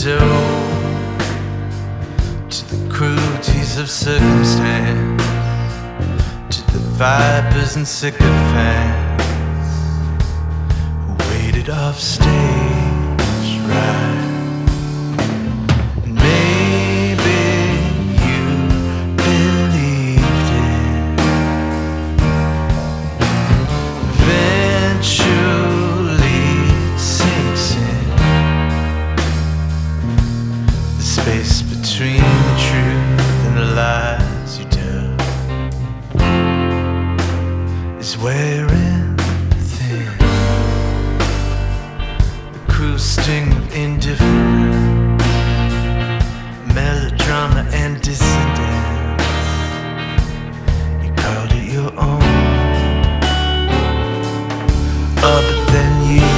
owed to the cruelties of circumstance, to the vipers and sycophants who waited off stage right. And maybe you believed it. Eventually sinks in the space between the truth and the lies you tell is wearing thin. The cruel sting of indifference, melodrama and dissonance. You called it your own. Oh, but then you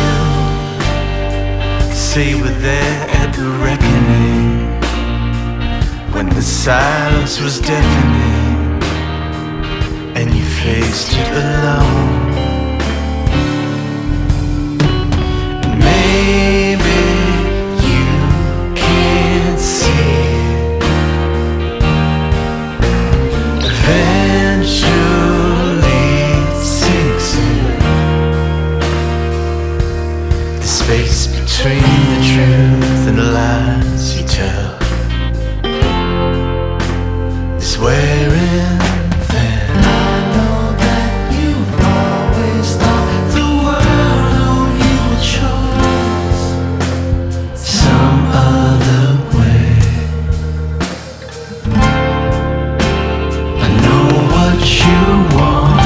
say you were there at the reckoning, when the silence was deafening and you faced it alone. And maybe you can't see it. Eventually it sinks in the space between the truth and the lies you tell is wearing thin. I know that you've always thought the world owed you a choice, Some other way. I know what you want.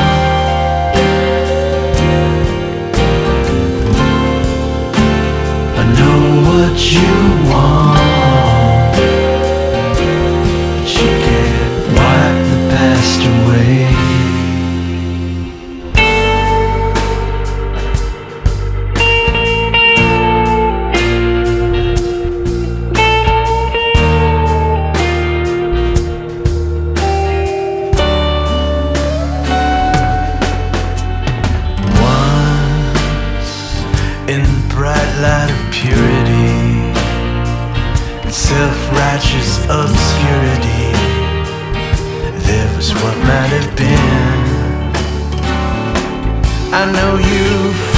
I know what you want. But you can't wipe the past away. Once, in the bright light of purity and self-righteous obscurity, there was what might have been. I know you